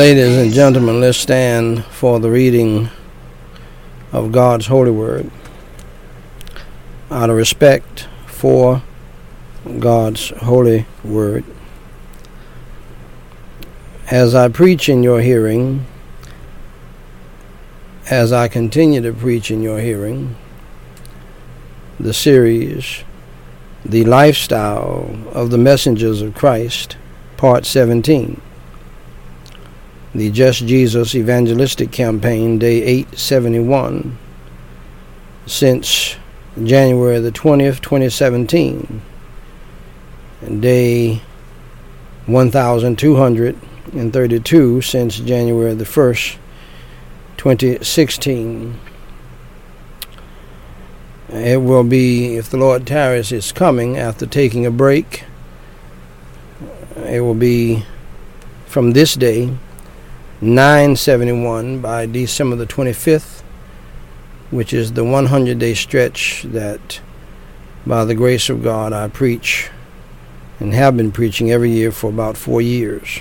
Ladies and gentlemen, let's stand for the reading of God's holy word. Out of respect for God's holy word, as I preach in your hearing, as I continue to preach in your hearing, the series, The Lifestyle of the Messengers of Christ, Part 17. The Just Jesus Evangelistic Campaign, Day 871, since January the 20th, 2017, and Day 1232 since January the 1st, 2016. It will be, if the Lord tarries is coming, after taking a break, it will be from this day, 971, by December the 25th, which is the 100-day stretch that, by the grace of God, I preach and have been preaching every year for about 4 years.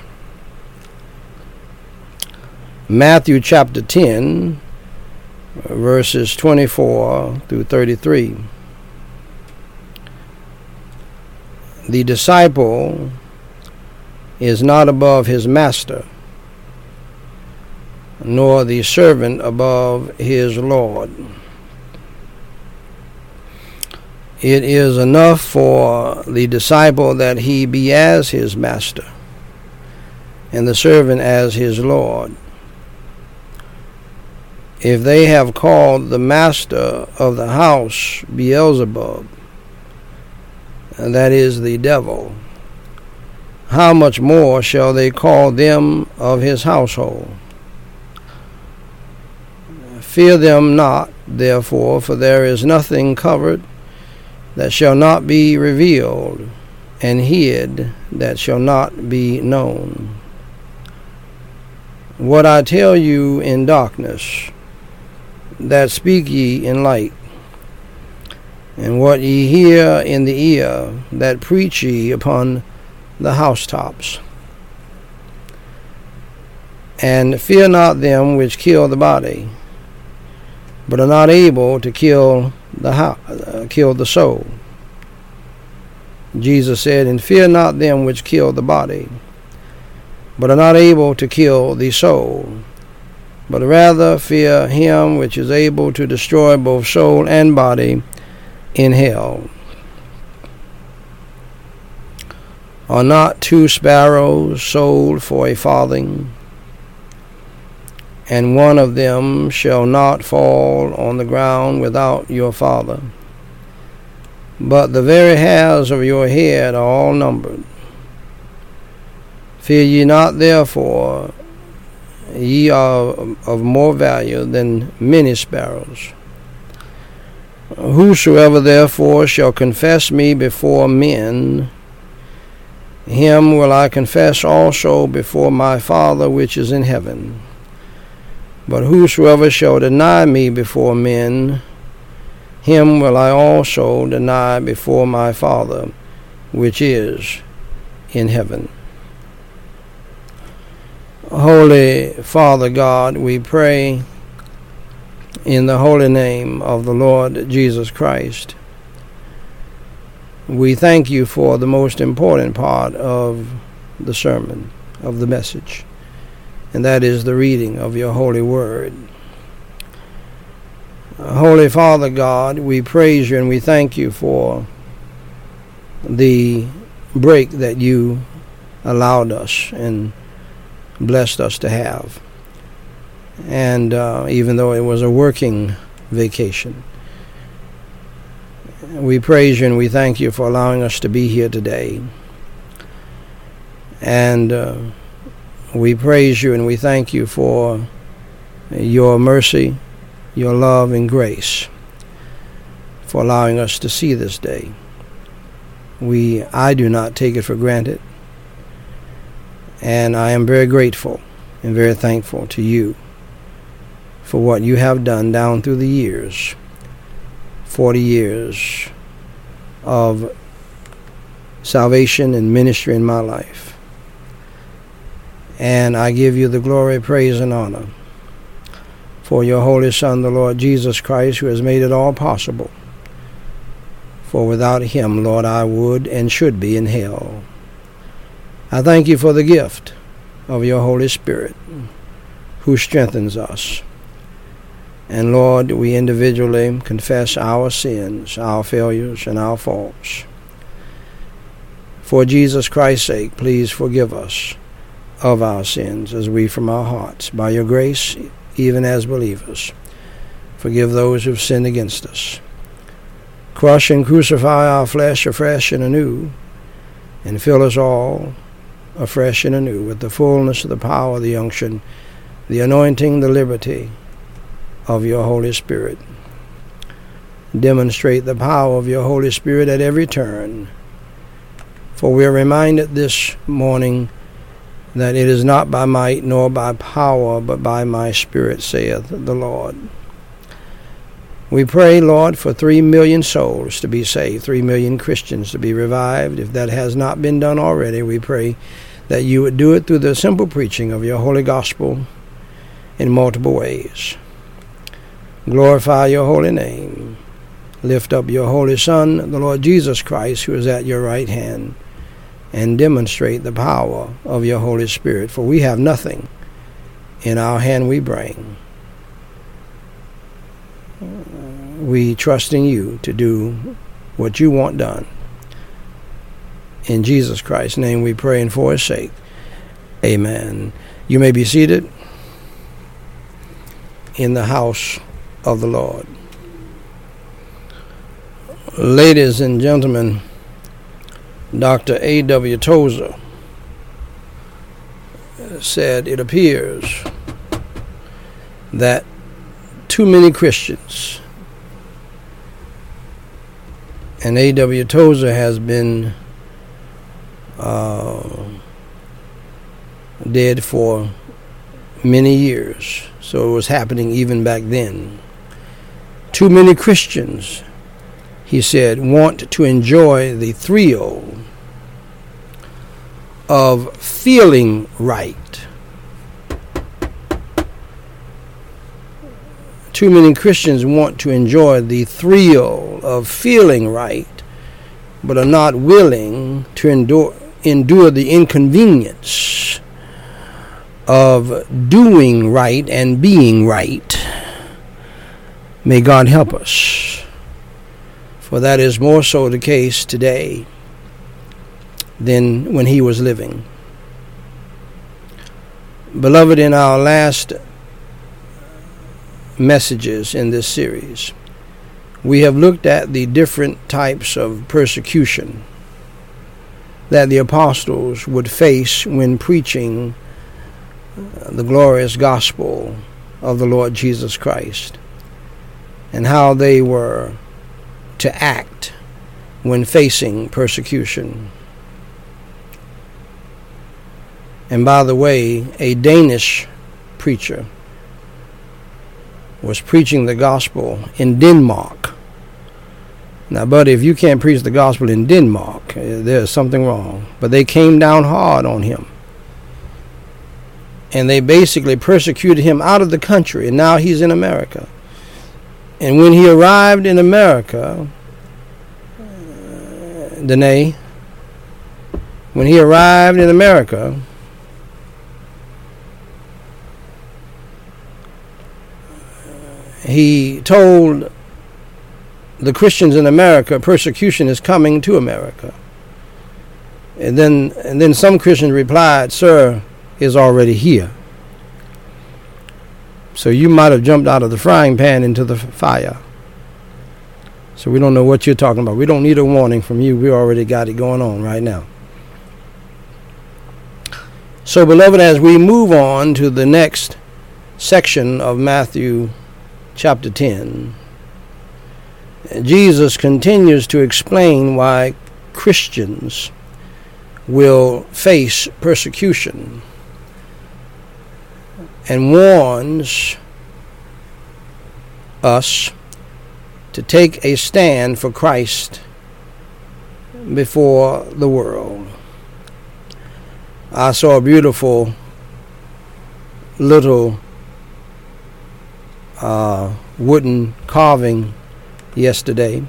Matthew chapter 10, verses 24 through 33. The disciple is not above his master, nor the servant above his Lord. It is enough for the disciple that he be as his master, and the servant as his Lord. If they have called the master of the house Beelzebub, and that is the devil, how much more shall they call them of his household? Fear them not, therefore, for there is nothing covered that shall not be revealed, and hid that shall not be known. What I tell you in darkness, that speak ye in light, and what ye hear in the ear, that preach ye upon the housetops. And fear not them which kill the body, but are not able to kill the soul. Jesus said, and fear not them which kill the body, but are not able to kill the soul, but rather fear him which is able to destroy both soul and body in hell. Are not 2 sparrows sold for a farthing? And one of them shall not fall on the ground without your Father. But the very hairs of your head are all numbered. Fear ye not, therefore, ye are of more value than many sparrows. Whosoever therefore shall confess me before men, him will I confess also before my Father which is in heaven. But whosoever shall deny me before men, him will I also deny before my Father which is in heaven. Holy Father God, we pray in the holy name of the Lord Jesus Christ. We thank you for the most important part of the sermon, of the message, and that is the reading of your holy word. Holy Father God, we praise you and we thank you for the break that you allowed us and blessed us to have. And even though it was a working vacation, we praise you and we thank you for allowing us to be here today. And we praise you and we thank you for your mercy, your love and grace, for allowing us to see this day. I do not take it for granted, and I am very grateful and very thankful to you for what you have done down through the years, 40 years of salvation and ministry in my life. And I give you the glory, praise, and honor for your Holy Son, the Lord Jesus Christ, who has made it all possible. For without him, Lord, I would and should be in hell. I thank you for the gift of your Holy Spirit, who strengthens us. And Lord, we individually confess our sins, our failures, and our faults. For Jesus Christ's sake, please forgive us of our sins as we from our hearts, by your grace, even as believers, forgive those who've sinned against us. Crush and crucify our flesh afresh and anew, and fill us all afresh and anew with the fullness of the power, the unction, the anointing, the liberty of your Holy Spirit. Demonstrate the power of your Holy Spirit at every turn, for we are reminded this morning that it is not by might nor by power, but by my Spirit, saith the Lord. We pray, Lord, for 3 million souls to be saved, 3 million Christians to be revived. If that has not been done already, we pray that you would do it through the simple preaching of your holy gospel in multiple ways. Glorify your holy name. Lift up your holy Son, the Lord Jesus Christ, who is at your right hand, and demonstrate the power of your Holy Spirit. For we have nothing in our hand we bring. We trust in you to do what you want done. In Jesus Christ's name we pray, and for his sake, amen. You may be seated in the house of the Lord. Ladies and gentlemen, Dr. A.W. Tozer said, it appears that too many Christians, and A.W. Tozer has been dead for many years, so it was happening even back then. Too many Christians, he said, want to enjoy the thrill of feeling right. Too many Christians want to enjoy the thrill of feeling right, but are not willing to endure the inconvenience of doing right and being right. May God help us, for that is more so the case today than when he was living. Beloved, in our last messages in this series, we have looked at the different types of persecution that the apostles would face when preaching the glorious gospel of the Lord Jesus Christ, and how they were to act when facing persecution. And by the way, a Danish preacher was preaching the gospel in Denmark. Now, buddy, if you can't preach the gospel in Denmark, there's something wrong. But they came down hard on him. And they basically persecuted him out of the country, and now he's in America. And when he arrived in America, Danae, when he arrived in America, he told the Christians in America, persecution is coming to America. And then some Christians replied, sir, is already here. So you might have jumped out of the frying pan into the fire. So we don't know what you're talking about. We don't need a warning from you. We already got it going on right now. So, beloved, as we move on to the next section of Matthew chapter 10, Jesus continues to explain why Christians will face persecution, and warns us to take a stand for Christ before the world. I saw a beautiful little wooden carving yesterday.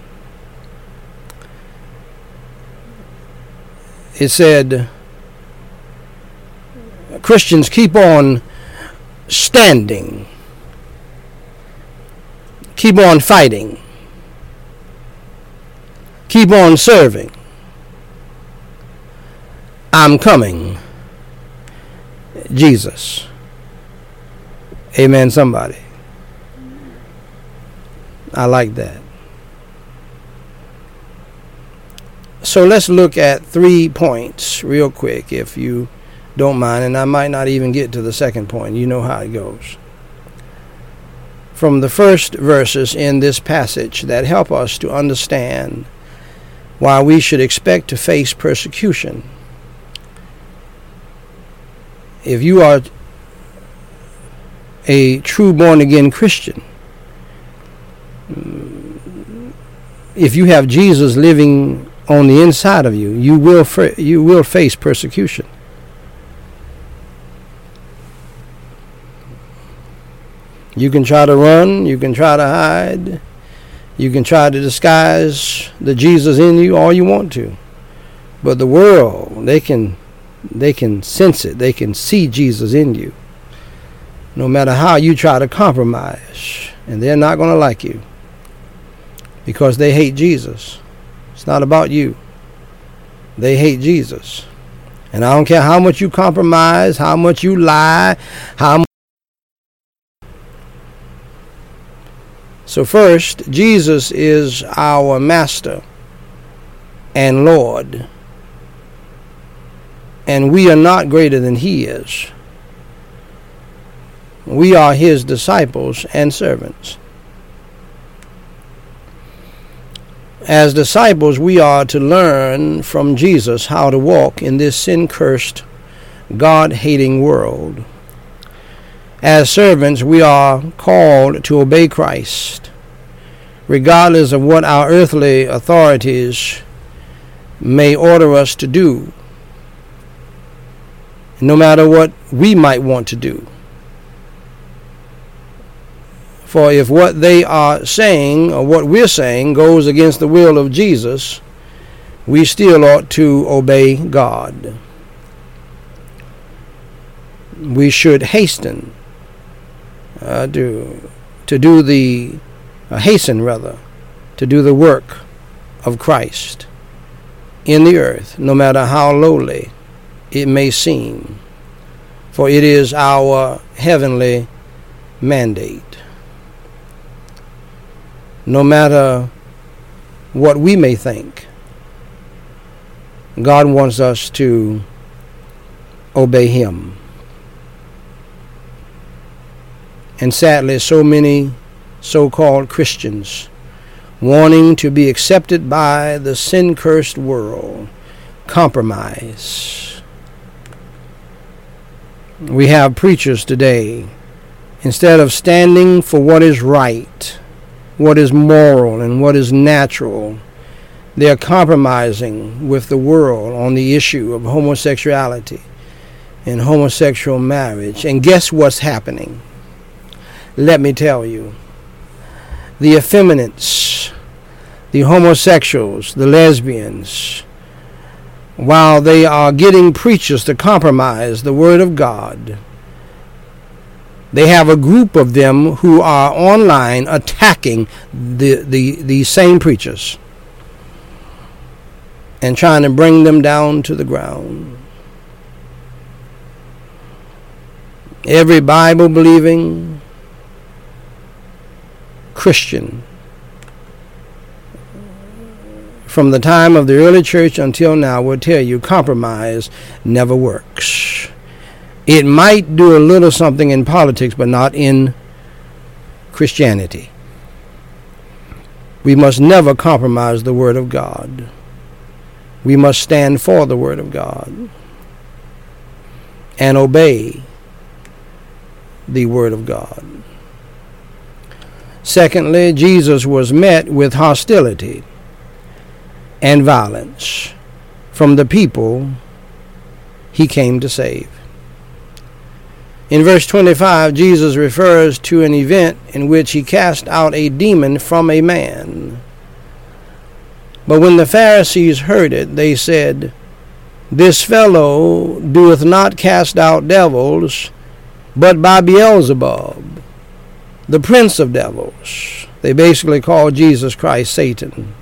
It said, Christians, keep on standing. Keep on fighting. Keep on serving. I'm coming. Jesus. Amen, somebody. I like that. So let's look at 3 points real quick, if you don't mind, and I might not even get to the second point. You know how it goes. From the first verses in this passage that help us to understand why we should expect to face persecution. If you are a true born-again Christian, if you have Jesus living on the inside of you, you will face persecution. You can try to run, you can try to hide, you can try to disguise the Jesus in you all you want to. But the world, they can sense it. They can see Jesus in you. No matter how you try to compromise, and they're not going to like you because they hate Jesus. It's not about you. They hate Jesus. And I don't care how much you compromise, how much you lie, how much. So first, Jesus is our Master and Lord. And we are not greater than He is. We are His disciples and servants. As disciples, we are to learn from Jesus how to walk in this sin-cursed, God-hating world. As servants, we are called to obey Christ, regardless of what our earthly authorities may order us to do, no matter what we might want to do. For if what they are saying or what we're saying goes against the will of Jesus, we still ought to obey God. We should hasten to do the work of Christ in the earth, no matter how lowly it may seem, for it is our heavenly mandate. No matter what we may think, God wants us to obey Him. And sadly, so many so-called Christians, wanting to be accepted by the sin-cursed world, compromise. We have preachers today, instead of standing for what is right, what is moral, and what is natural, they are compromising with the world on the issue of homosexuality and homosexual marriage. And guess what's happening? Let me tell you. The effeminates, the homosexuals, the lesbians, while they are getting preachers to compromise the Word of God, they have a group of them who are online attacking the same preachers and trying to bring them down to the ground. Every Bible-believing Christian from the time of the early church until now will tell you compromise never works. It might do a little something in politics, but not in Christianity. We must never compromise the Word of God. We must stand for the Word of God and obey the Word of God. Secondly, Jesus was met with hostility and violence from the people He came to save. In verse 25, Jesus refers to an event in which he cast out a demon from a man. But when the Pharisees heard it, they said, "This fellow doeth not cast out devils, but by Beelzebub, the prince of devils." They basically call Jesus Christ Satan.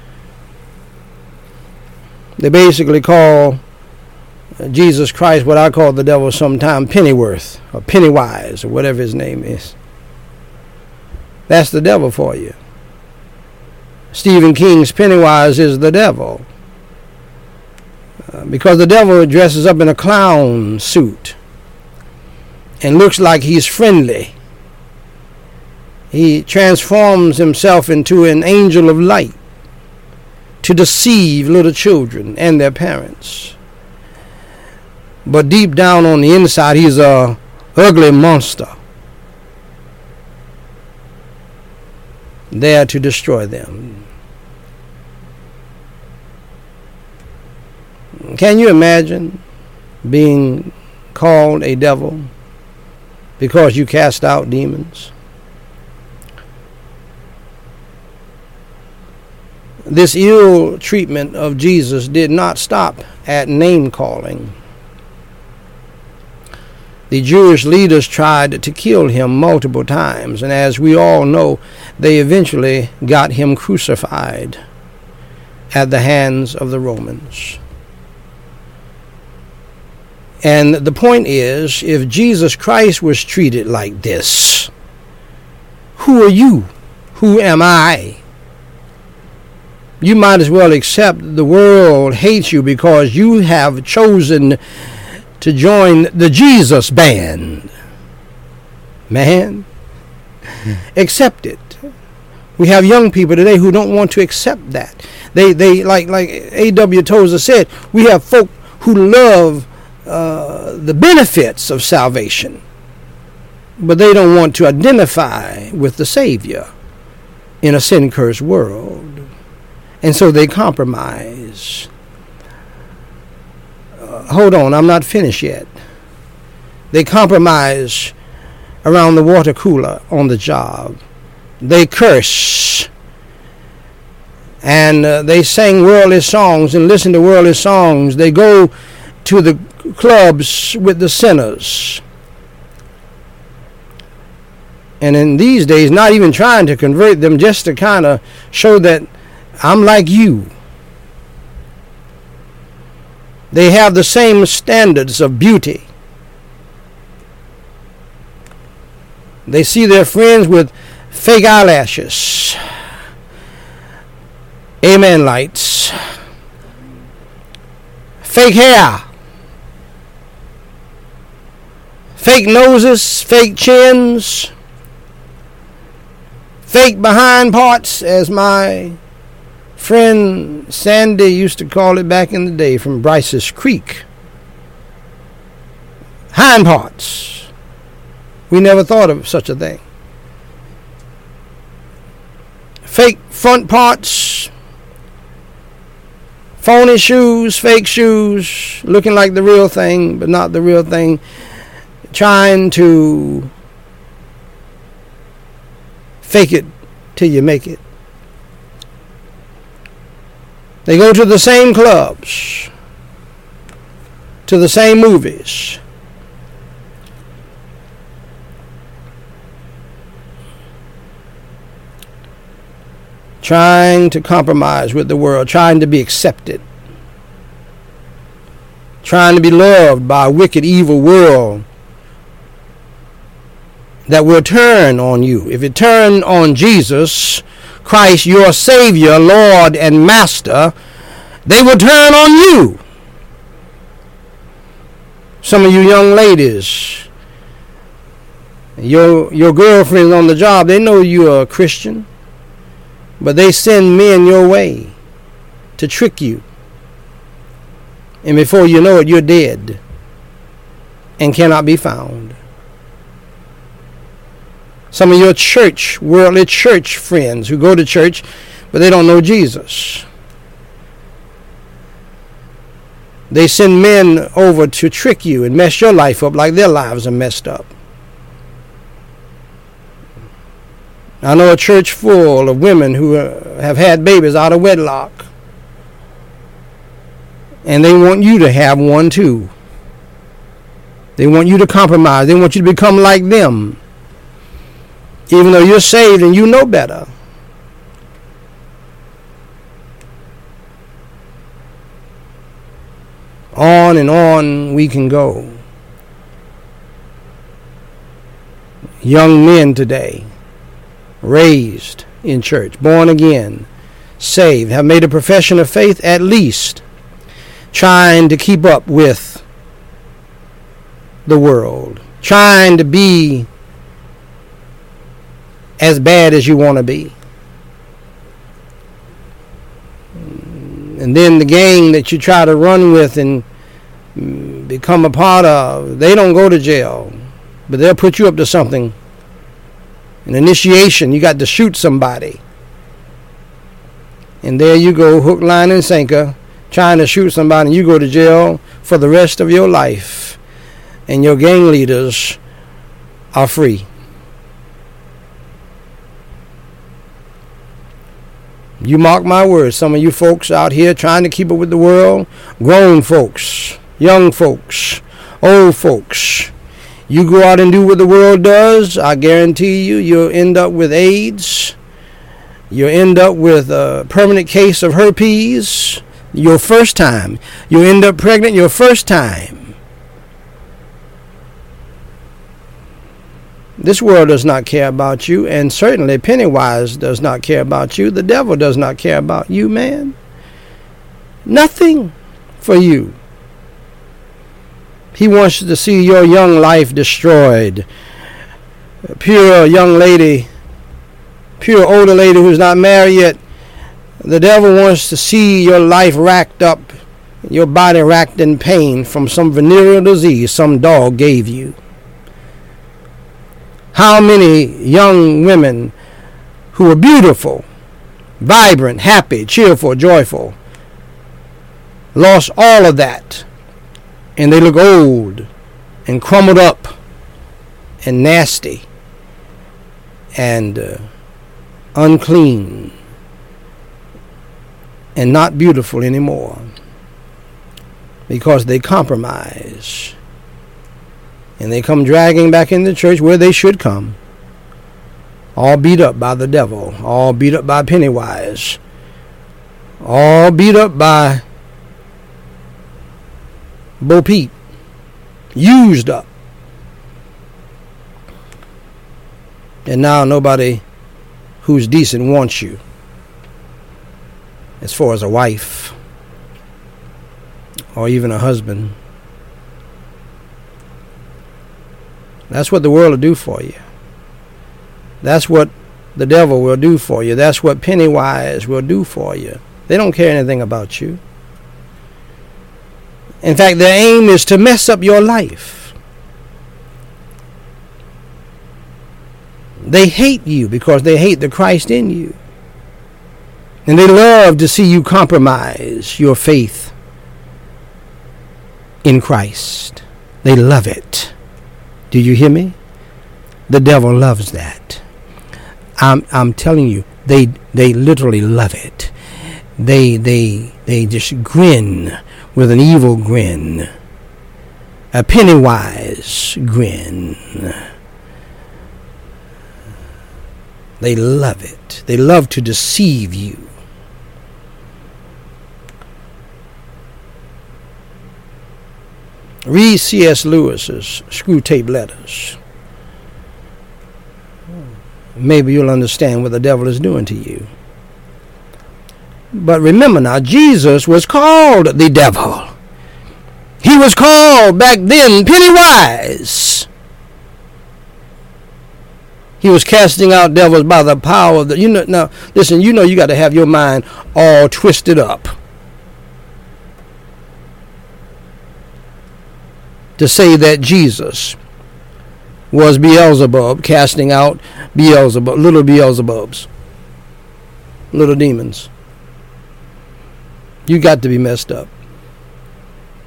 They basically call Jesus Christ what I call the devil sometime Pennyworth or Pennywise or whatever his name is. That's the devil for you. Stephen King's Pennywise is the devil. Because the devil dresses up in a clown suit and looks like he's friendly. He transforms himself into an angel of light to deceive little children and their parents. But deep down on the inside, he's a ugly monster there to destroy them. Can you imagine being called a devil because you cast out demons? This ill treatment of Jesus did not stop at name calling. The Jewish leaders tried to kill him multiple times, and as we all know, they eventually got him crucified at the hands of the Romans. And the point is, if Jesus Christ was treated like this, who are you? Who am I? You might as well accept the world hates you because you have chosen to join the Jesus band. Man, accept it. We have young people today who don't want to accept that. They like A.W. Tozer said, we have folk who love the benefits of salvation, but they don't want to identify with the Savior in a sin-cursed world. And so they compromise. Hold on, I'm not finished yet. They compromise around the water cooler on the job. They curse. And they sing worldly songs and listen to worldly songs. They go to the clubs with the sinners. And in these days, not even trying to convert them, just to kind of show that I'm like you. They have the same standards of beauty. They see their friends with fake eyelashes, amen lights, fake hair, fake noses, fake chins, fake behind parts, as my friend Sandy used to call it back in the day from Bryce's Creek. Hind parts. We never thought of such a thing. Fake front parts. Phony shoes, fake shoes, looking like the real thing, but not the real thing. Trying to fake it till you make it. They go to the same clubs, to the same movies. Trying to compromise with the world, trying to be accepted, trying to be loved by a wicked, evil world that will turn on you. If it turned on Jesus Christ, your Savior, Lord, and Master, they will turn on you. Some of you young ladies, your girlfriends on the job, they know you're a Christian, but they send men your way to trick you. And before you know it, you're dead and cannot be found. Some of your church, worldly church friends who go to church, but they don't know Jesus. They send men over to trick you and mess your life up like their lives are messed up. I know a church full of women who have had babies out of wedlock. And they want you to have one too. They want you to compromise. They want you to become like them. Even though you're saved and you know better. On and on we can go. Young men today, raised in church, born again, saved, have made a profession of faith at least, trying to keep up with the world, trying to be as bad as you want to be. And then the gang that you try to run with and become a part of, they don't go to jail, but they'll put you up to something. An initiation, you got to shoot somebody. And there you go, hook, line, and sinker, trying to shoot somebody, and you go to jail for the rest of your life. And your gang leaders are free. You mark my words, some of you folks out here trying to keep up with the world, grown folks, young folks, old folks, you go out and do what the world does, I guarantee you, you'll end up with AIDS. You'll end up with a permanent case of herpes your first time. You'll end up pregnant your first time. This world does not care about you, and certainly Pennywise does not care about you. The devil does not care about you, man. Nothing for you. He wants to see your young life destroyed. A pure young lady, pure older lady who's not married yet, the devil wants to see your life racked up, your body racked in pain from some venereal disease some dog gave you. How many young women who are beautiful, vibrant, happy, cheerful, joyful, lost all of that, and they look old and crumbled up and nasty and unclean and not beautiful anymore because they compromise. And they come dragging back into church where they should come. All beat up by the devil. All beat up by Pennywise. All beat up by Bo Peep. Used up. And now nobody who's decent wants you. As far as a wife. Or even a husband. That's what the world will do for you. That's what the devil will do for you. That's what Pennywise will do for you. They don't care anything about you. In fact, their aim is to mess up your life. They hate you because they hate the Christ in you. And they love to see you compromise your faith in Christ. They love it. Do you hear me? The devil loves that. I'm telling you, they literally love it. They just grin with an evil grin, a Pennywise grin. They love it. They love to deceive you. Read C.S. Lewis's Screwtape Letters. Maybe you'll understand what the devil is doing to you. But remember now, Jesus was called the devil. He was called back then Pennywise. He was casting out devils by the power of the... Now, listen, you got to have your mind all twisted up to say that Jesus was Beelzebub casting out Beelzebub, little Beelzebubs, little demons. You got to be messed up.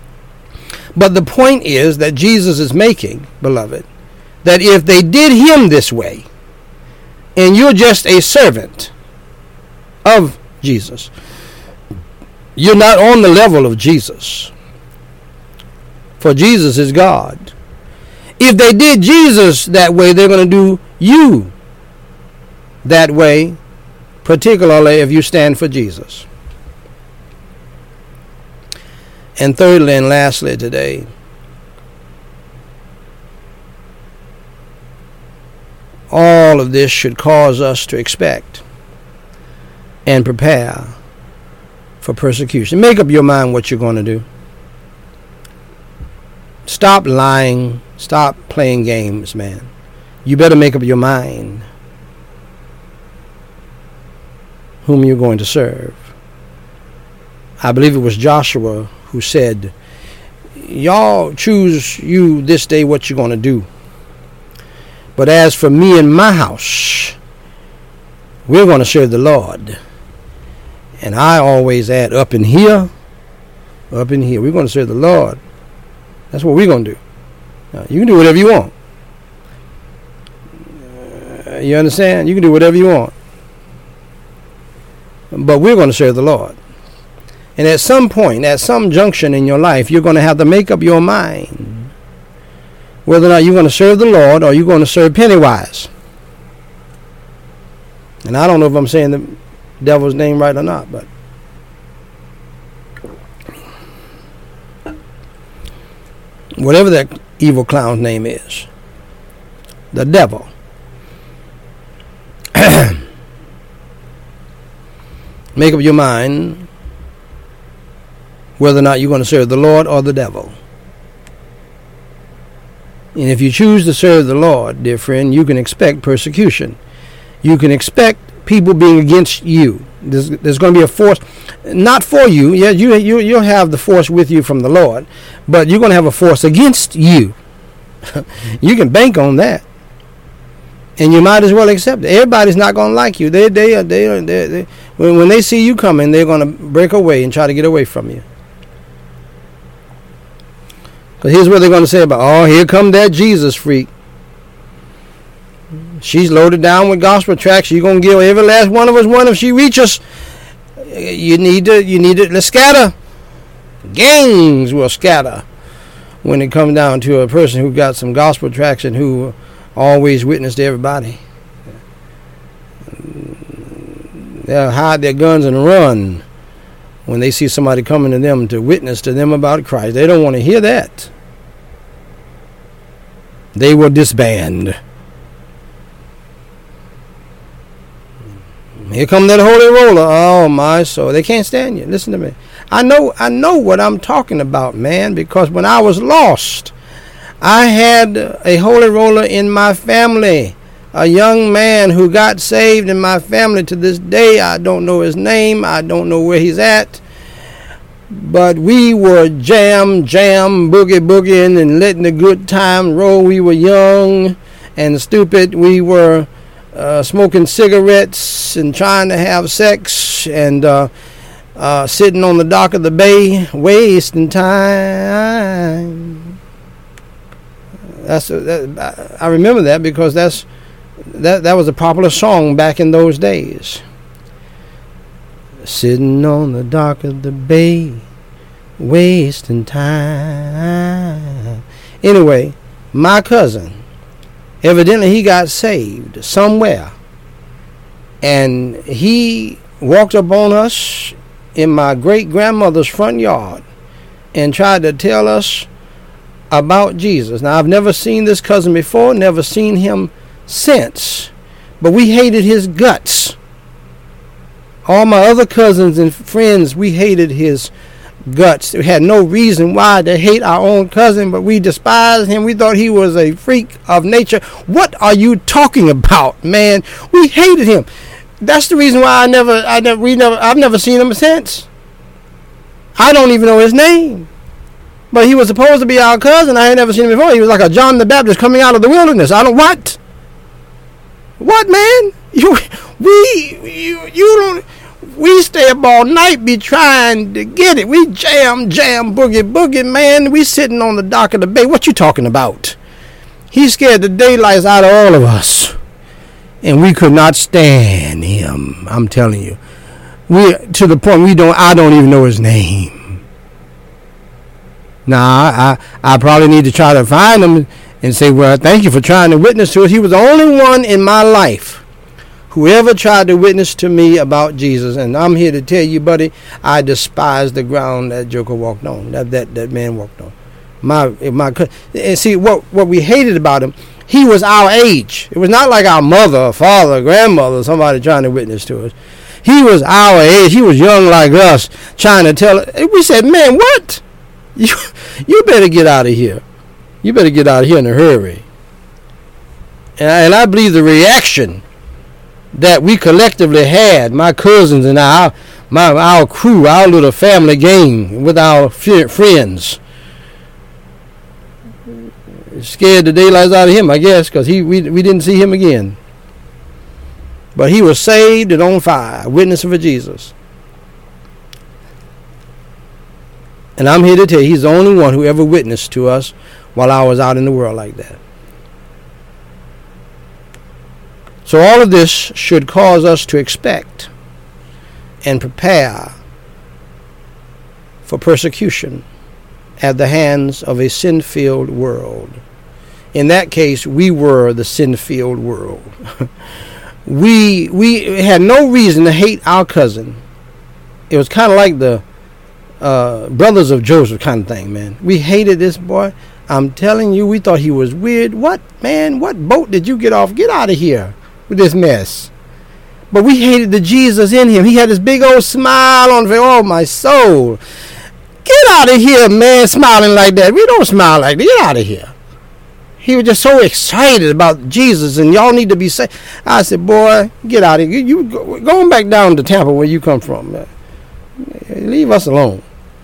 But the point is that Jesus is making, beloved, that if they did him this way, and you're just a servant of Jesus, you're not on the level of Jesus. For Jesus is God. If they did Jesus that way, they're going to do you that way, particularly if you stand for Jesus. And thirdly and lastly today, all of this should cause us to expect and prepare for persecution. Make up your mind what you're going to do. Stop lying. Stop playing games, man. You better make up your mind whom you're going to serve. I believe it was Joshua who said, y'all choose you this day what you're going to do. But as for me and my house, we're going to serve the Lord. And I always add up in here. We're going to serve the Lord. That's what we're going to do. Now, you can do whatever you want. You understand? You can do whatever you want. But we're going to serve the Lord. And at some point, at some junction in your life, you're going to have to make up your mind whether or not you're going to serve the Lord or you're going to serve Pennywise. And I don't know if I'm saying the devil's name right or not, but whatever that evil clown's name is, the devil. Make up your mind whether or not you're going to serve the Lord or the devil. And if you choose to serve the Lord, dear friend, you can expect persecution. You can expect people being against you. There's going to be a force, not for you. Yeah, you'll have the force with you from the Lord, but you're going to have a force against you. You can bank on that, and you might as well accept it. Everybody's not going to like you. When they see you coming, they're going to break away and try to get away from you. Because here's what they're going to say about, oh, here come that Jesus freak. She's loaded down with gospel tracts. She's going to give every last one of us one if she reaches. You need to, let's scatter. Gangs will scatter when it comes down to a person who got some gospel tracts and who always witness to everybody. They'll hide their guns and run when they see somebody coming to them to witness to them about Christ. They don't want to hear that. They will disband. Here come that holy roller. Oh my soul. They can't stand you. Listen to me. I know what I'm talking about, man, because when I was lost, I had a holy roller in my family. A young man who got saved in my family. To this day, I don't know his name. I don't know where he's at. But we were jam, boogie, and letting the good time roll. We were young and stupid. We were smoking cigarettes and trying to have sex and sitting on the dock of the bay, wasting time. I remember that because that was a popular song back in those days. Sitting on the dock of the bay, wasting time. Anyway, my cousin, evidently he got saved somewhere. And he walked up on us in my great-grandmother's front yard and tried to tell us about Jesus. Now, I've never seen this cousin before, never seen him since. But we hated his guts. All my other cousins and friends, we hated his guts. We had no reason why to hate our own cousin, but we despised him. We thought he was a freak of nature. What are you talking about, man? We hated him. That's the reason why I've never seen him since. I don't even know his name. But he was supposed to be our cousin. I ain't never seen him before. He was like a John the Baptist coming out of the wilderness. What, man? We stay up all night, be trying to get it. We jam, boogie, man. We sitting on the dock of the bay. What you talking about? He scared the daylights out of all of us. And we could not stand him. I'm telling you. We to the point I don't even know his name. Now, I probably need to try to find him and say, well, thank you for trying to witness to us. He was the only one in my life who ever tried to witness to me about Jesus. And I'm here to tell you, buddy, I despise the ground that joker walked on, that man walked on. And see, what we hated about him, he was our age. It was not like our mother, father, grandmother, somebody trying to witness to us. He was our age. He was young like us, trying to tell us. We said, man, what? You better get out of here. You better get out of here in a hurry. And I believe the reaction that we collectively had, my cousins and our crew, our little family gang with our friends, scared the daylights out of him, I guess, because we didn't see him again. But he was saved and on fire, witnessing for Jesus. And I'm here to tell you, he's the only one who ever witnessed to us while I was out in the world like that. So all of this should cause us to expect and prepare for persecution at the hands of a sin-filled world. In that case, we were the sin-filled world. We had no reason to hate our cousin. It was kind of like the brothers of Joseph kind of thing, man. We hated this boy. I'm telling you, we thought he was weird. What, man? What boat did you get off? Get out of here with this mess. But we hated the Jesus in him. He had this big old smile on his face. Oh, my soul. Get out of here, man, smiling like that. We don't smile like that. Get out of here. He was just so excited about Jesus, and y'all need to be saved. I said, boy, get out of here. You going back down to Tampa where you come from, man. Leave us alone.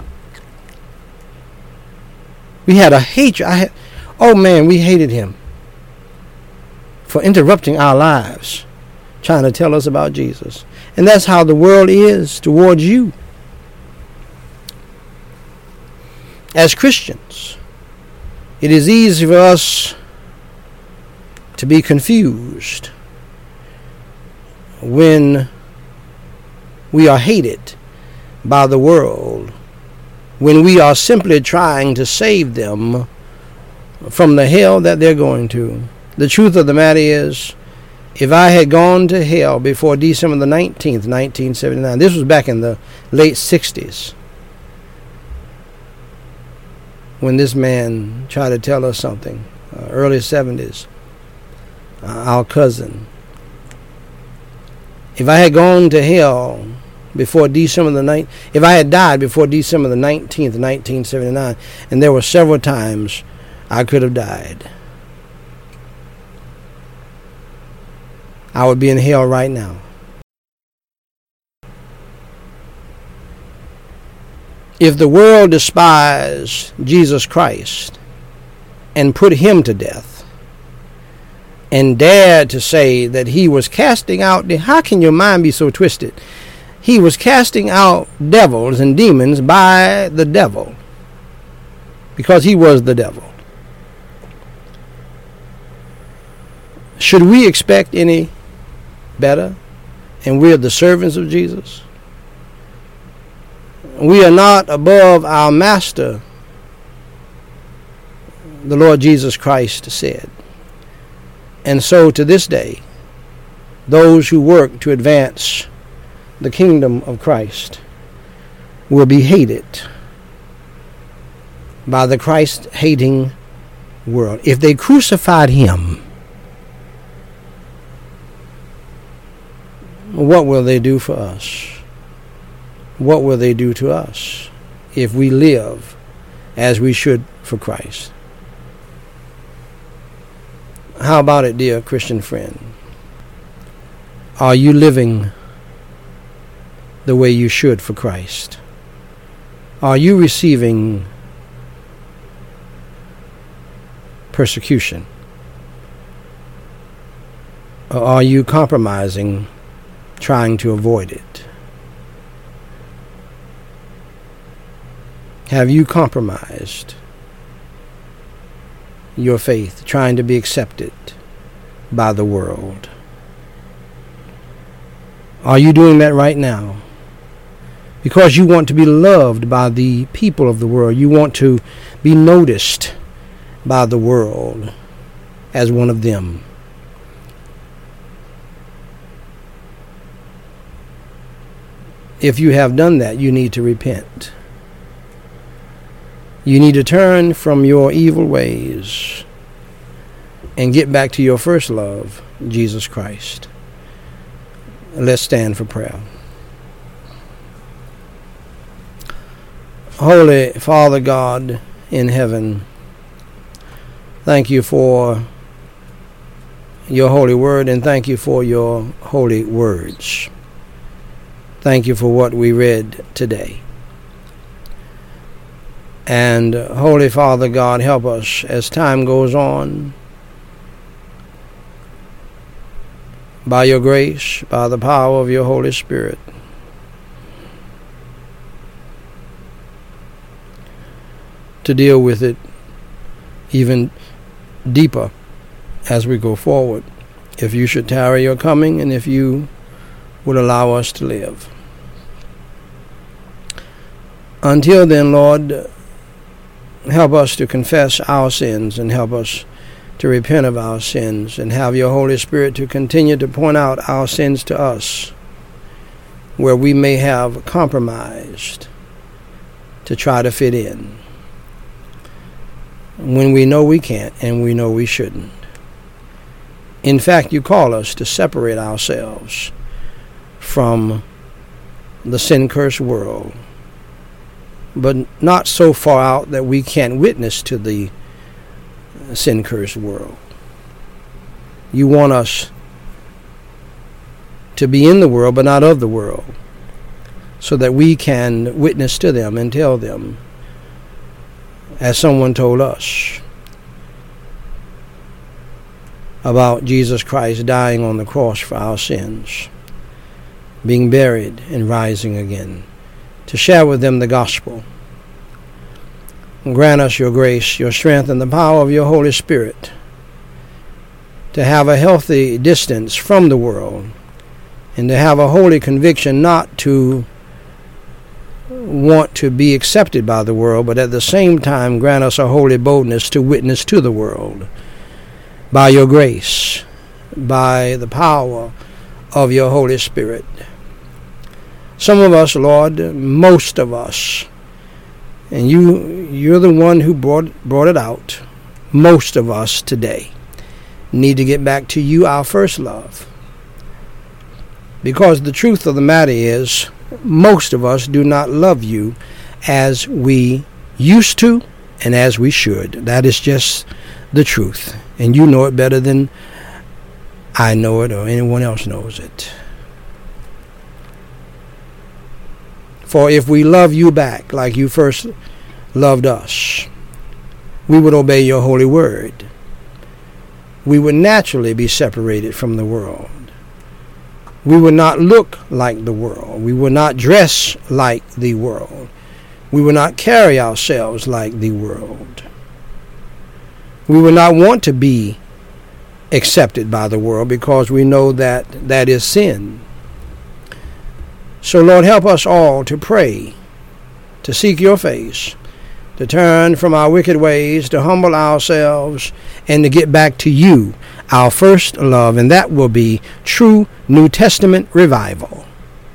We had a hatred. We hated him for interrupting our lives, trying to tell us about Jesus. And that's how the world is towards you. As Christians, it is easy for us to be confused when we are hated by the world, when we are simply trying to save them from the hell that they're going to. The truth of the matter is, if I had gone to hell before December the 19th, 1979, this was back in the late 60s, when this man tried to tell us something, early 70s, our cousin. If I had gone to hell before December the 9th, if I had died before December the 19th, 1979, and there were several times I could have died, I would be in hell right now. If the world despised Jesus Christ and put him to death and dared to say that he was casting out, how can your mind be so twisted? He was casting out devils and demons by the devil, because he was the devil. Should we expect any better? And we're the servants of Jesus. We are not above our master, the Lord Jesus Christ said. And so to this day, those who work to advance the kingdom of Christ will be hated by the Christ-hating world. If they crucified him, what will they do for us? What will they do to us if we live as we should for Christ? How about it, dear Christian friend? Are you living the way you should for Christ? Are you receiving persecution? Or are you compromising, trying to avoid it? Have you compromised your faith, trying to be accepted by the world? Are you doing that right now? Because you want to be loved by the people of the world. You want to be noticed by the world as one of them. If you have done that, you need to repent. You need to turn from your evil ways and get back to your first love, Jesus Christ. Let's stand for prayer. Holy Father God in heaven, thank you for your holy word, and thank you for your holy words. Thank you for what we read today. And Holy Father God, help us as time goes on, by your grace, by the power of your Holy Spirit, to deal with it even deeper as we go forward, if you should tarry your coming, and if you would allow us to live. Until then, Lord, help us to confess our sins, and help us to repent of our sins, and have your Holy Spirit to continue to point out our sins to us, where we may have compromised to try to fit in, when we know we can't and we know we shouldn't. In fact, you call us to separate ourselves from the sin-cursed world, but not so far out that we can't witness to the sin-cursed world. You want us to be in the world, but not of the world, so that we can witness to them and tell them, as someone told us, about Jesus Christ dying on the cross for our sins, being buried and rising again, to share with them the gospel. And grant us your grace, your strength, and the power of your Holy Spirit to have a healthy distance from the world, and to have a holy conviction not to want to be accepted by the world, but at the same time grant us a holy boldness to witness to the world by your grace, by the power of your Holy Spirit. Some of us, Lord, most of us, and you're the one who brought it out, most of us today need to get back to you, our first love. Because the truth of the matter is, most of us do not love you as we used to and as we should. That is just the truth. And you know it better than I know it or anyone else knows it. For if we love you back like you first loved us, we would obey your holy word. We would naturally be separated from the world. We would not look like the world. We would not dress like the world. We would not carry ourselves like the world. We would not want to be accepted by the world, because we know that that is sin. So, Lord, help us all to pray, to seek your face, to turn from our wicked ways, to humble ourselves, and to get back to you, our first love, and that will be true New Testament revival.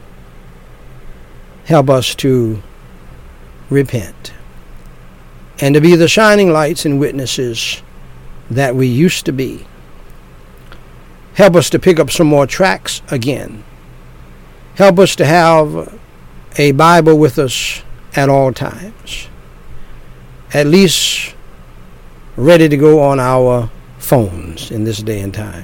Help us to repent and to be the shining lights and witnesses that we used to be. Help us to pick up some more tracts again. Help us to have a Bible with us at all times, at least ready to go on our phones in this day and time,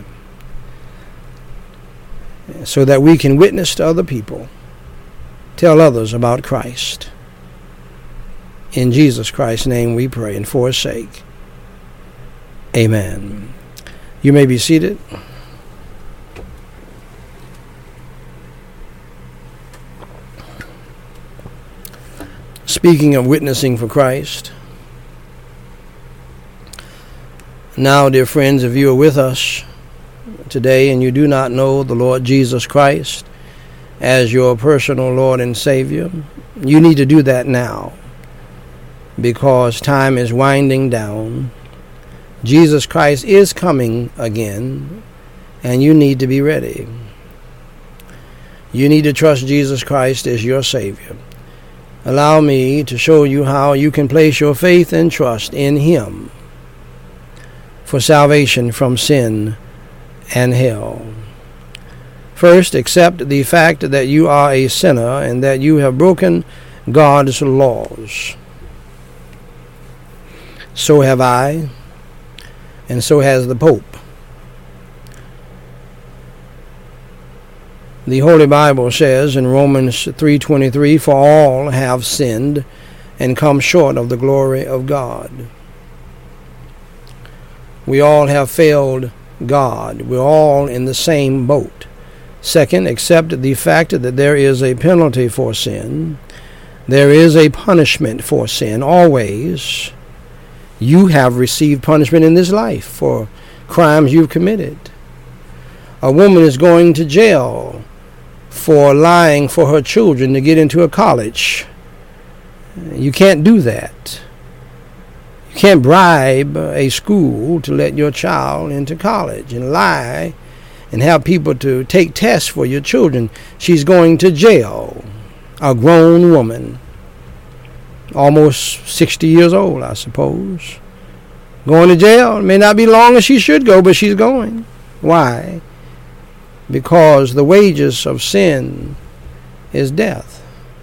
so that we can witness to other people, tell others about Christ. In Jesus Christ's name we pray, and for his sake, amen. You may be seated. Speaking of witnessing for Christ, now, dear friends, if you are with us today and you do not know the Lord Jesus Christ as your personal Lord and Savior, you need to do that now, because time is winding down. Jesus Christ is coming again, and you need to be ready. You need to trust Jesus Christ as your Savior. Allow me to show you how you can place your faith and trust in Him for salvation from sin and hell. First, accept the fact that you are a sinner and that you have broken God's laws. So have I, and so has the Pope. The Holy Bible says in Romans 3:23, "For all have sinned and come short of the glory of God." We all have failed God. We're all in the same boat. Second, accept the fact that there is a penalty for sin. There is a punishment for sin, always. You have received punishment in this life for crimes you've committed. A woman is going to jail for lying for her children to get into a college. You can't do that. You can't bribe a school to let your child into college and lie and have people to take tests for your children. She's going to jail. A grown woman, almost 60 years old, I suppose, going to jail. It may not be long as she should go, but she's going. Why? Because the wages of sin is death.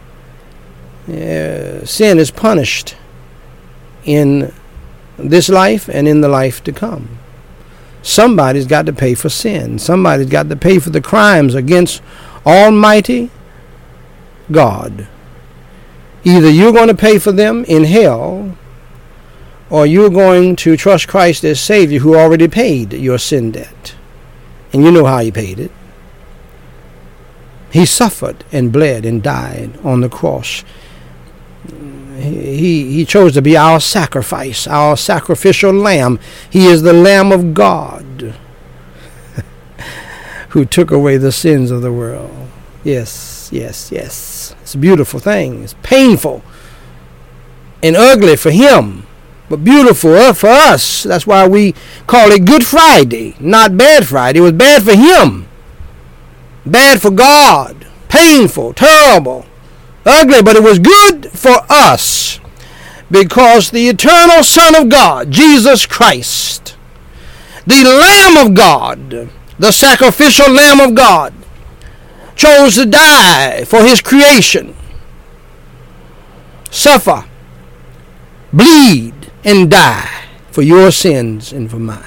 Sin is punished in this life and in the life to come. Somebody's got to pay for sin. Somebody's got to pay for the crimes against Almighty God. Either you're going to pay for them in hell, or you're going to trust Christ as Savior, who already paid your sin debt. And you know how He paid it. He suffered and bled and died on the cross. He chose to be our sacrifice, our sacrificial lamb. He is the Lamb of God who took away the sins of the world. Yes, yes, yes. It's a beautiful thing. It's painful and ugly for Him, but beautiful for us. That's why we call it Good Friday, not Bad Friday. It was bad for Him, bad for God, painful, terrible, ugly, but it was good for us, because the eternal Son of God, Jesus Christ, the Lamb of God, the sacrificial Lamb of God, chose to die for His creation, suffer, bleed, and die for your sins and for mine.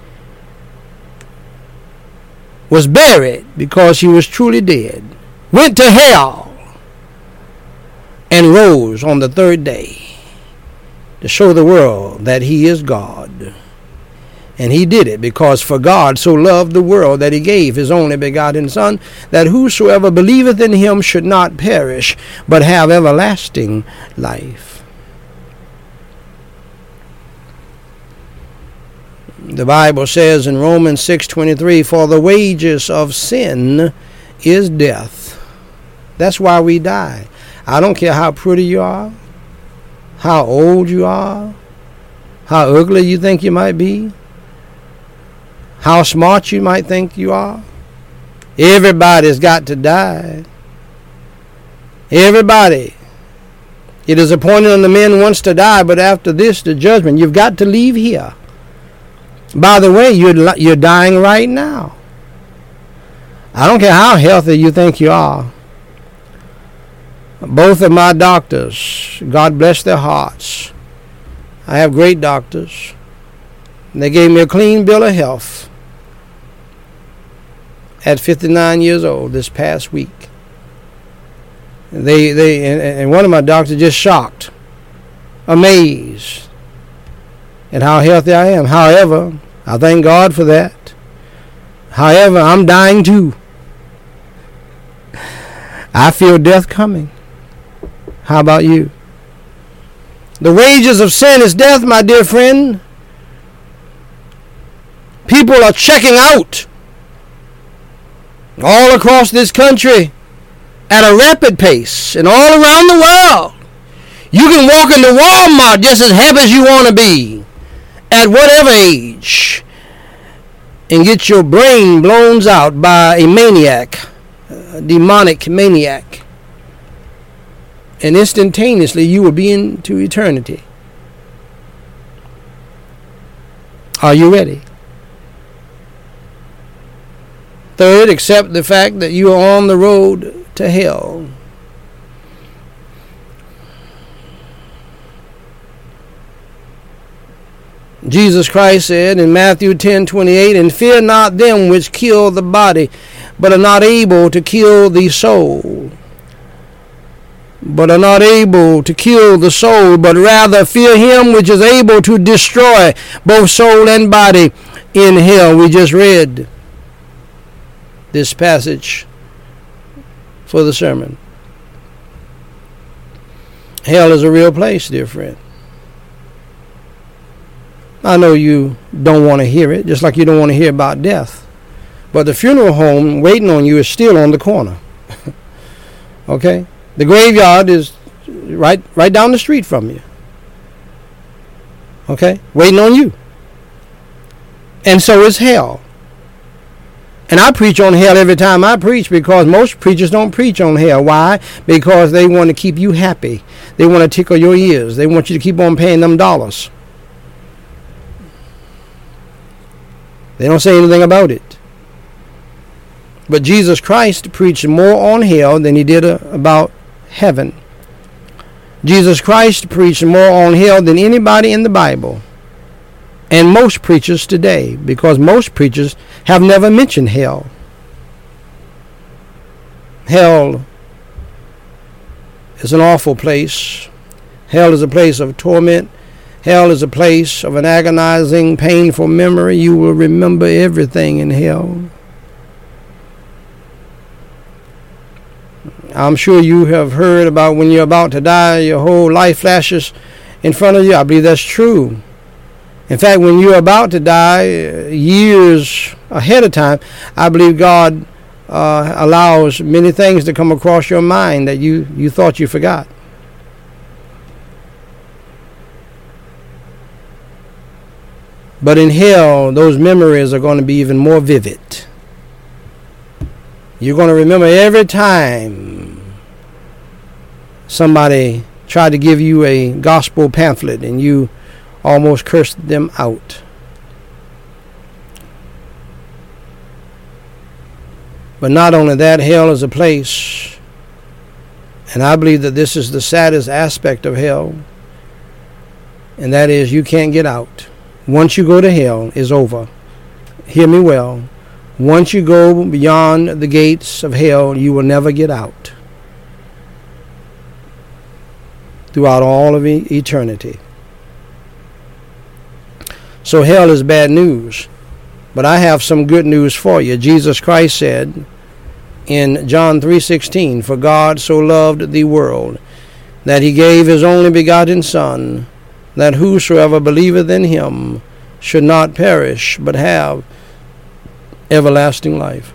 Was buried because He was truly dead, went to hell, and rose on the third day to show the world that He is God. And He did it because for God so loved the world that He gave His only begotten Son, that whosoever believeth in Him should not perish, but have everlasting life. The Bible says in Romans 6:23, "For the wages of sin is death." That's why we die. I don't care how pretty you are, how old you are, how ugly you think you might be, how smart you might think you are. Everybody's got to die. Everybody. It is appointed unto men once to die, but after this, the judgment. You've got to leave here. By the way, you're dying right now. I don't care how healthy you think you are. Both of my doctors, God bless their hearts. I have great doctors. They gave me a clean bill of health at 59 years old this past week. And one of my doctors just shocked, amazed at how healthy I am. However, I thank God for that. However, I'm dying too. I feel death coming. How about you? The wages of sin is death, my dear friend. People are checking out all across this country at a rapid pace and all around the world. You can walk into Walmart just as happy as you want to be at whatever age and get your brain blown out by a maniac, a demonic maniac. And instantaneously you will be into eternity. Are you ready? Third, accept the fact that you are on the road to hell. Jesus Christ said in Matthew 10:28, "And fear not them which kill the body, but are not able to kill the soul. But rather fear him which is able to destroy both soul and body in hell." We just read this passage for the sermon. Hell is a real place, dear friend. I know you don't want to hear it, just like you don't want to hear about death. But the funeral home waiting on you is still on the corner. Okay? The graveyard is right down the street from you. Okay? Waiting on you. And so is hell. And I preach on hell every time I preach, because most preachers don't preach on hell. Why? Because they want to keep you happy. They want to tickle your ears. They want you to keep on paying them dollars. They don't say anything about it. But Jesus Christ preached more on hell than he did about heaven. Jesus Christ preached more on hell than anybody in the Bible. And most preachers today, because most preachers have never mentioned hell. Hell is an awful place. Hell is a place of torment. Hell is a place of an agonizing, painful memory. You will remember everything in hell. I'm sure you have heard about when you're about to die, your whole life flashes in front of you. I believe that's true. In fact, when you're about to die, years ahead of time, I believe God allows many things to come across your mind that you thought you forgot. But in hell, those memories are going to be even more vivid. You're going to remember every time somebody tried to give you a gospel pamphlet and you almost cursed them out. But not only that, hell is a place, and I believe that this is the saddest aspect of hell, and that is you can't get out. Once you go to hell, it's over. Hear me well. Once you go beyond the gates of hell, you will never get out throughout all of eternity. So hell is bad news. But I have some good news for you. Jesus Christ said in John 3:16, "For God so loved the world, that he gave his only begotten Son, that whosoever believeth in him should not perish, but have everlasting life."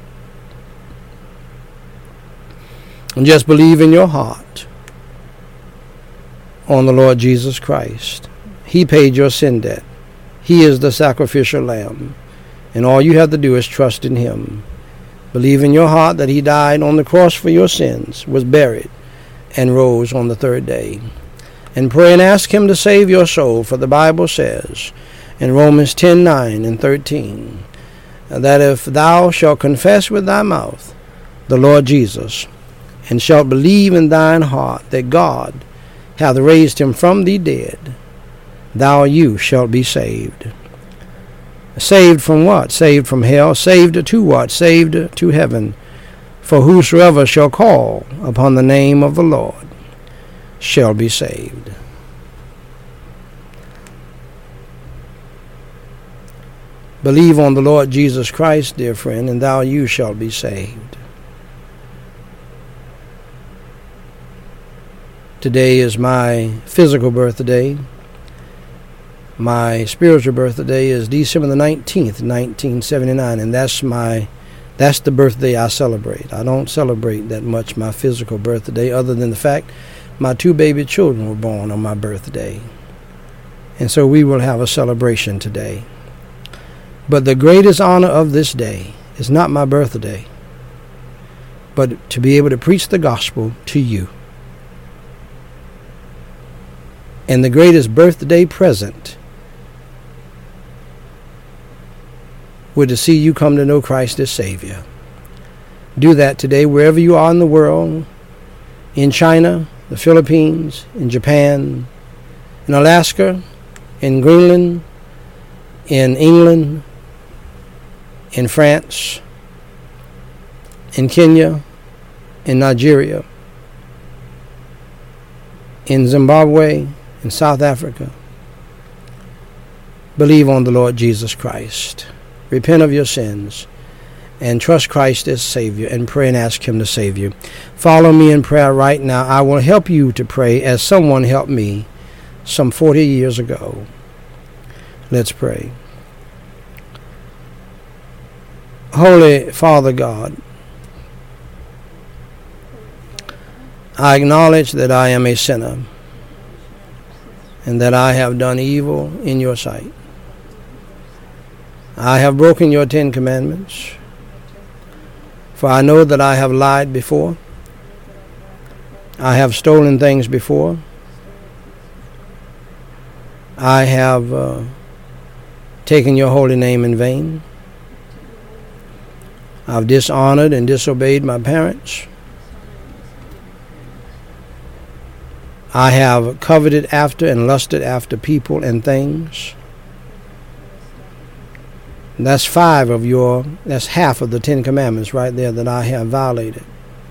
And just believe in your heart on the Lord Jesus Christ. He paid your sin debt. He is the sacrificial lamb. And all you have to do is trust in him. Believe in your heart that he died on the cross for your sins, was buried, and rose on the third day. And pray and ask him to save your soul, for the Bible says in Romans 10:9 and 13, that if thou shalt confess with thy mouth the Lord Jesus, and shalt believe in thine heart that God hath raised him from the dead, you shalt be saved. Saved from what? Saved from hell. Saved to what? Saved to heaven. For whosoever shall call upon the name of the Lord shall be saved. Believe on the Lord Jesus Christ, dear friend, and you shall be saved. Today is my physical birthday. My spiritual birthday is December the 19th, 1979, and that's the birthday I celebrate. I don't celebrate that much my physical birthday, other than the fact my 2 baby children were born on my birthday. And so we will have a celebration today. But the greatest honor of this day is not my birthday, but to be able to preach the gospel to you. And the greatest birthday present would to see you come to know Christ as Savior. Do that today wherever you are in the world, in China, the Philippines, in Japan, in Alaska, in Greenland, in England, in France, in Kenya, in Nigeria, in Zimbabwe, in South Africa. Believe on the Lord Jesus Christ. Repent of your sins and trust Christ as Savior, and pray and ask Him to save you. Follow me in prayer right now. I will help you to pray as someone helped me some 40 years ago. Let's pray. Holy Father God, I acknowledge that I am a sinner and that I have done evil in your sight. I have broken your 10 commandments, for I know that I have lied before. I have stolen things before. I have taken your holy name in vain. I've dishonored and disobeyed my parents. I have coveted after and lusted after people and things. That's half of the 10 commandments right there that I have violated,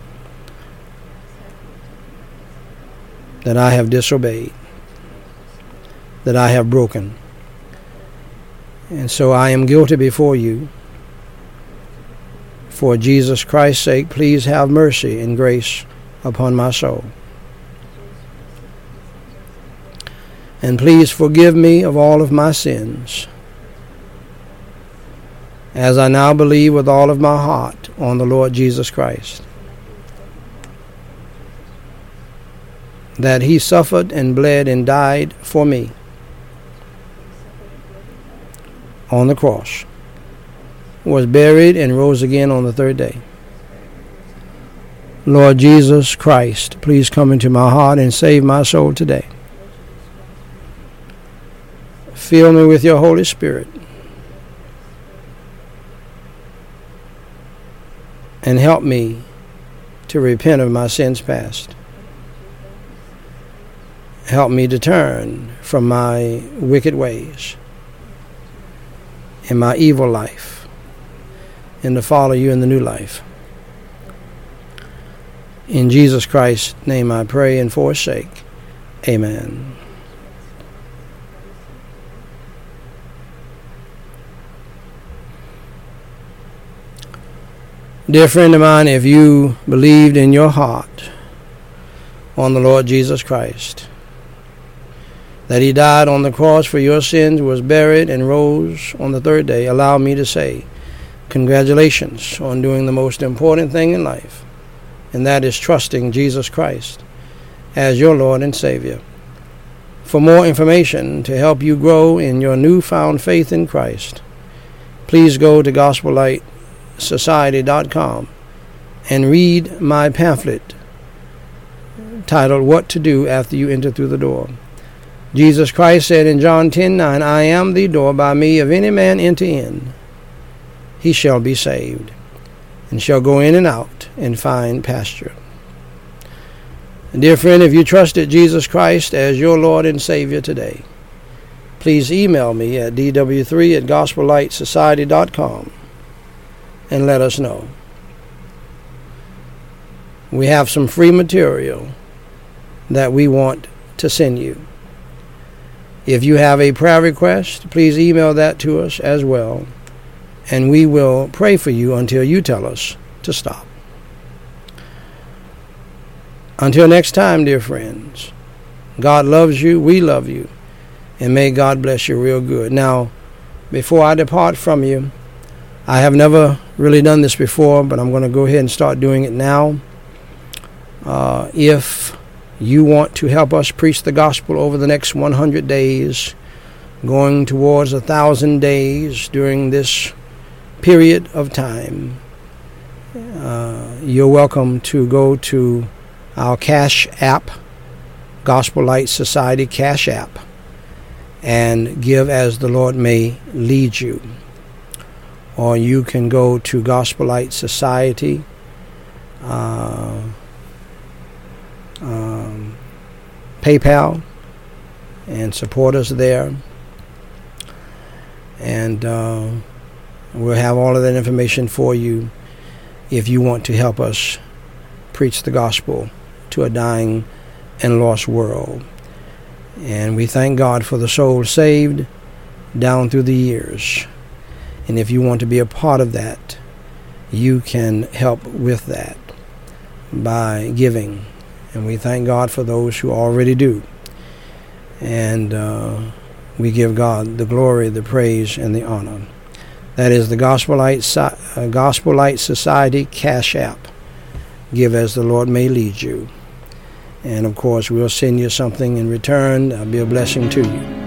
that I have disobeyed, that I have broken. And so I am guilty before you. For Jesus Christ's sake, please have mercy and grace upon my soul. And please forgive me of all of my sins, as I now believe with all of my heart on the Lord Jesus Christ, that He suffered and bled and died for me on the cross, was buried and rose again on the 3rd day. Lord Jesus Christ, please come into my heart and save my soul today. Fill me with your Holy Spirit and help me to repent of my sins past. Help me to turn from my wicked ways and my evil life and to follow you in the new life. In Jesus Christ's name I pray, and for His sake, amen. Dear friend of mine, if you believed in your heart on the Lord Jesus Christ, that He died on the cross for your sins, was buried, and rose on the 3rd day, allow me to say, congratulations on doing the most important thing in life, and that is trusting Jesus Christ as your Lord and Savior. For more information to help you grow in your newfound faith in Christ, please go to GospelLightSociety.com and read my pamphlet titled What to Do After You Enter Through the Door. Jesus Christ said in John 10:9, I am the door. By me, if any man enter in, he shall be saved, and shall go in and out and find pasture. And dear friend, if you trusted Jesus Christ as your Lord and Savior today, please email me at dw3@gospellightsociety.com and let us know. We have some free material that we want to send you. If you have a prayer request, please email that to us as well, and we will pray for you until you tell us to stop. Until next time, dear friends, God loves you, we love you, and may God bless you real good. Now, before I depart from you, I have never really done this before, but I'm going to go ahead and start doing it now. If you want to help us preach the gospel over the next 100 days, going towards 1,000 days during this period of time, you're welcome to go to our Cash App, Gospel Light Society Cash App, and give as the Lord may lead you. Or you can go to Gospel Light Society PayPal and support us there. And we'll have all of that information for you if you want to help us preach the gospel to a dying and lost world. And we thank God for the souls saved down through the years. And if you want to be a part of that, you can help with that by giving. And we thank God for those who already do. And we give God the glory, the praise, and the honor. That is the Gospel Light Society Cash App. Give as the Lord may lead you. And of course, we'll send you something in return. That'll be a blessing to you.